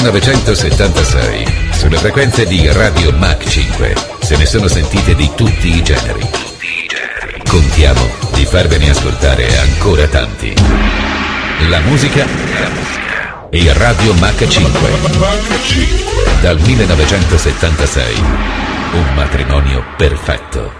1976, sulle frequenze di Radio Mach 5, se ne sono sentite di tutti i generi. Contiamo di farvene ascoltare ancora tanti. La musica e Radio Mach 5. Dal 1976, un matrimonio perfetto.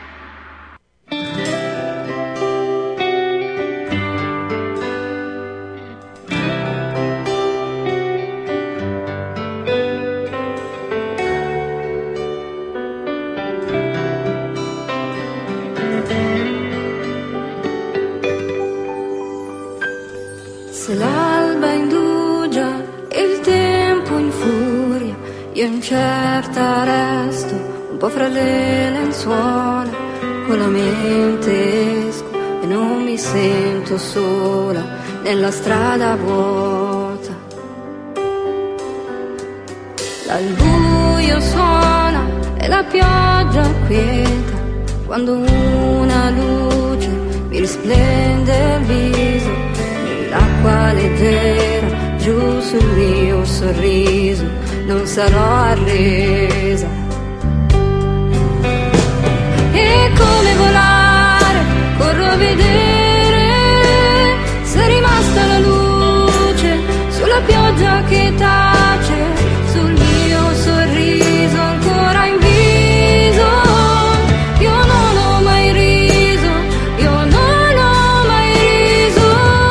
Se l'alba indugia e il tempo infuria, io incerta resto un po' fra le lenzuola, con la mente esco e non mi sento sola nella strada vuota. Dal buio suona e la pioggia quieta, quando una luce mi risplende il viso, l'acqua leggera giù sul mio sorriso, non sarò arresa. E come volare, corro a vedere se è rimasta la luce sulla pioggia che tace, sul mio sorriso ancora in viso. Io non ho mai riso, io non ho mai riso.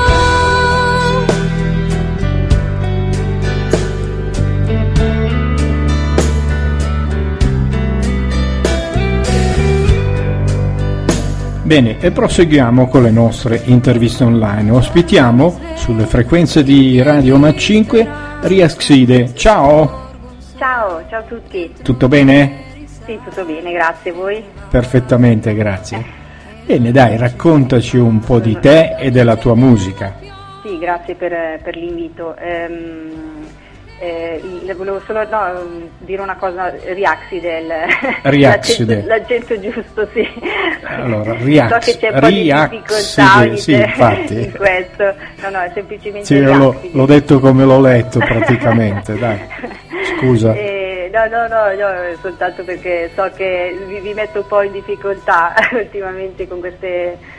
Bene, e proseguiamo con le nostre interviste online. Ospitiamo sulle frequenze di Radio Mach 5 Riaxide. Ciao! Ciao, ciao a tutti. Tutto bene? Sì, tutto bene, grazie. Voi? Perfettamente, grazie. Bene, dai, raccontaci un po' di te e della tua musica. Sì, grazie per l'invito. Volevo solo dire una cosa, Riaxide, l'accento giusto, sì. Allora, so che c'è un po' di difficoltà sì, infatti. in questo. No, è semplicemente sì, l'ho detto come l'ho letto praticamente, dai. Scusa. No, soltanto perché so che vi metto un po' in difficoltà ultimamente con queste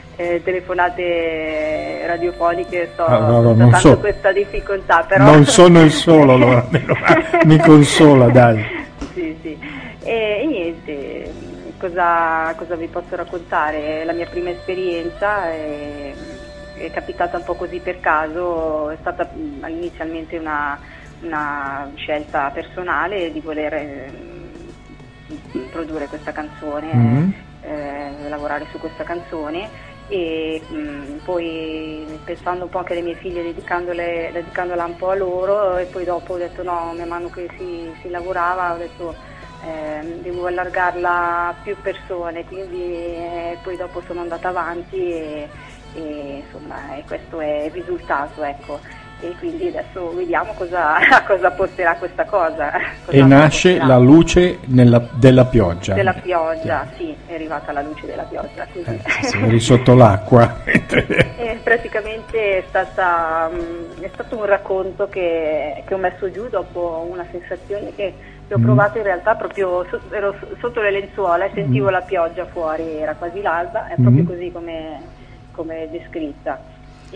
telefonate radiofoniche, tanto questa difficoltà, però non sono il solo, allora mi consola, dai. Sì. E niente, cosa vi posso raccontare? La mia prima esperienza è capitata un po' così per caso, è stata inizialmente una scelta personale di voler produrre questa canzone, lavorare su questa canzone, e poi pensando un po' anche alle mie figlie, dedicandola un po' a loro, e poi dopo ho detto no, man mano che si lavorava ho detto devo allargarla a più persone, quindi poi dopo sono andata avanti e insomma questo è il risultato, ecco. E quindi adesso vediamo cosa porterà questa cosa. E nasce la luce della pioggia. Della pioggia, sì, è arrivata la luce della pioggia. Eri sotto l'acqua. Praticamente è stato un racconto che ho messo giù dopo una sensazione che ho provato in realtà proprio, ero sotto le lenzuola e sentivo la pioggia fuori, era quasi l'alba, è proprio così come descritta.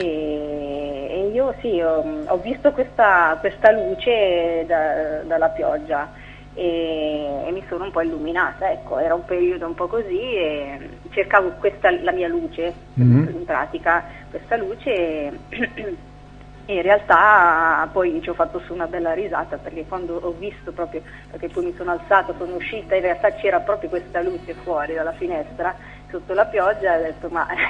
E io sì, ho visto questa luce dalla pioggia e mi sono un po' illuminata, ecco, era un periodo un po' così e cercavo la mia luce, in pratica, questa luce e in realtà poi ci ho fatto su una bella risata, perché quando ho visto proprio, perché poi mi sono alzata, sono uscita, in realtà c'era proprio questa luce fuori dalla finestra sotto la pioggia, e ho detto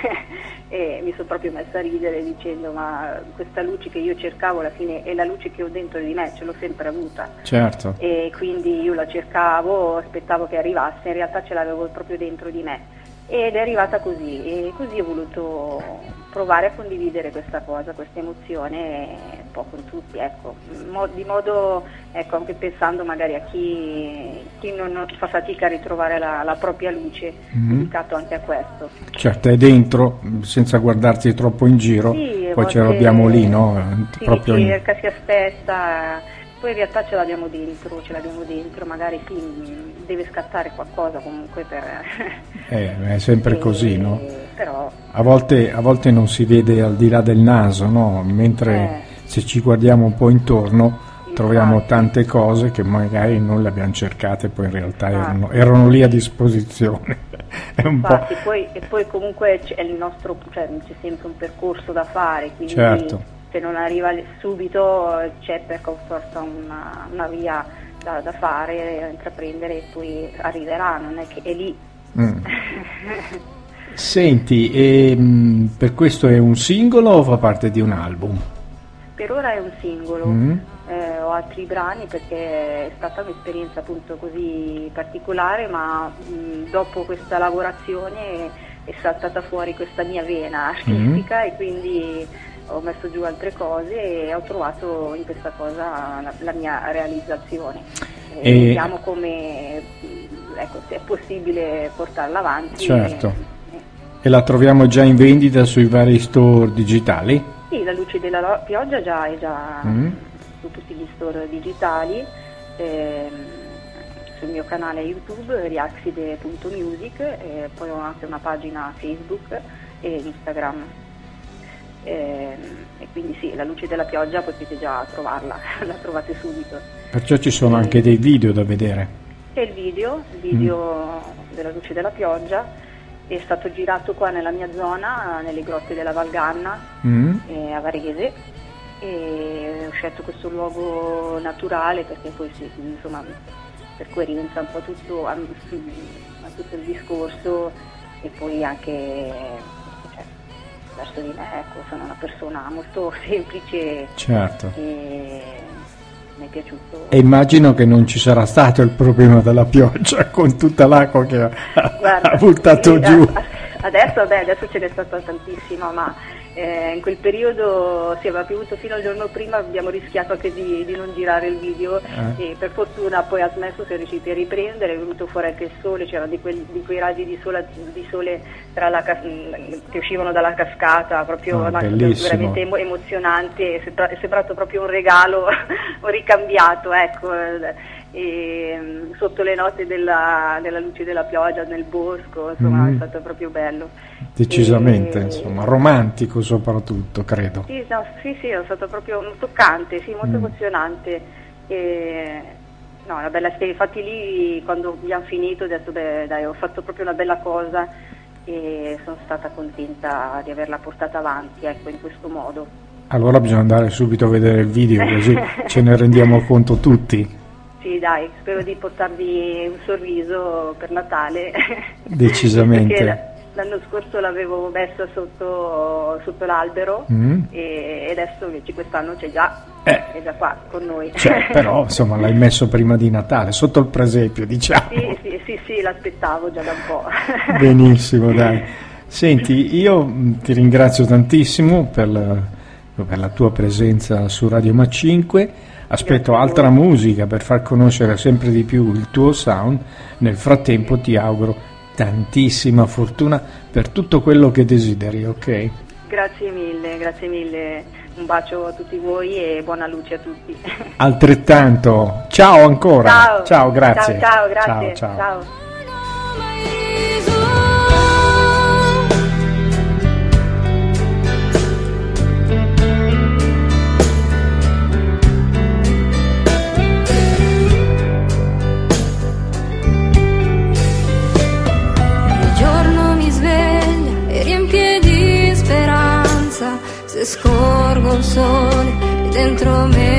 e mi sono proprio messa a ridere dicendo ma questa luce che io cercavo alla fine è la luce che ho dentro di me, ce l'ho sempre avuta. Certo. E quindi io la cercavo, aspettavo che arrivasse, in realtà ce l'avevo proprio dentro di me. Ed è arrivata così, e così ho voluto provare a condividere questa cosa, questa emozione un po' con tutti, ecco, di modo, ecco, anche pensando magari a chi non fa fatica a ritrovare la propria luce, dedicato anche a questo. Certo, è dentro, senza guardarsi troppo in giro, sì, poi ce l'abbiamo lì, no? Si ricerca, si aspetta. poi in realtà ce l'abbiamo dentro, magari sì, deve scattare qualcosa comunque per... È sempre così, no? Però... A volte non si vede al di là del naso, no? Mentre se ci guardiamo un po' intorno troviamo tante cose che magari non le abbiamo cercate, poi in realtà erano lì a disposizione. È un po'... e poi comunque c'è il nostro, cioè c'è sempre un percorso da fare, quindi se non arriva subito c'è per forza una via da fare, da intraprendere, e poi arriverà, non è che è lì. Senti, per questo è un singolo o fa parte di un album? Per ora è un singolo. Ho altri brani perché è stata un'esperienza appunto così particolare, ma dopo questa lavorazione è saltata fuori questa mia vena artistica e quindi ho messo giù altre cose e ho trovato in questa cosa la mia realizzazione. Vediamo come, se è possibile portarla avanti. Certo. E la troviamo già in vendita sui vari store digitali? Sì, La luce della pioggia è già su tutti gli store digitali, sul mio canale YouTube riaxide.music, e poi ho anche una pagina Facebook e Instagram. E quindi sì, La luce della pioggia potete già trovarla, la trovate subito. Perciò ci sono anche dei video da vedere. C'è il video della luce della pioggia, è stato girato qua nella mia zona, nelle grotte della Valganna, a Varese, e ho scelto questo luogo naturale perché poi sì, insomma, per coerenza un po' tutto il discorso, e poi anche verso di me, sono una persona molto semplice. Certo. E mi è piaciuto. E immagino che non ci sarà stato il problema della pioggia con tutta l'acqua che ha buttato giù. Adesso ce n'è stata tantissima, ma in quel periodo aveva piovuto fino al giorno prima, abbiamo rischiato anche di non girare il video, e per fortuna poi ha smesso, si è riusciti a riprendere, è venuto fuori anche il sole, c'erano di quei raggi di sole che uscivano dalla cascata, proprio veramente emozionante, è sembrato proprio un regalo ricambiato, ecco. E sotto le note della luce della pioggia nel bosco, insomma, è stato proprio bello. Decisamente, insomma, romantico soprattutto, credo. Sì, è stato proprio toccante, sì, molto emozionante. Una bella esperienza. Infatti lì, quando abbiamo finito, ho detto, ho fatto proprio una bella cosa e sono stata contenta di averla portata avanti, ecco, in questo modo. Allora bisogna andare subito a vedere il video, così ce ne rendiamo conto tutti. Sì, dai, spero di portarvi un sorriso per Natale. Decisamente. Perché l'anno scorso l'avevo messa sotto l'albero e adesso invece quest'anno è già qua con noi. Però insomma l'hai messo prima di Natale, sotto il presepio, diciamo. Sì, l'aspettavo già da un po'. Benissimo, dai. Senti, io ti ringrazio tantissimo per la tua presenza su Radio Mac 5. Aspetto altra musica per far conoscere sempre di più il tuo sound. Nel frattempo ti auguro tantissima fortuna per tutto quello che desideri, ok? Grazie mille, un bacio a tutti voi e buona luce a tutti. Altrettanto, ciao ancora. Ciao, grazie. Ciao, grazie. Ciao. Se scorgo il sole e dentro me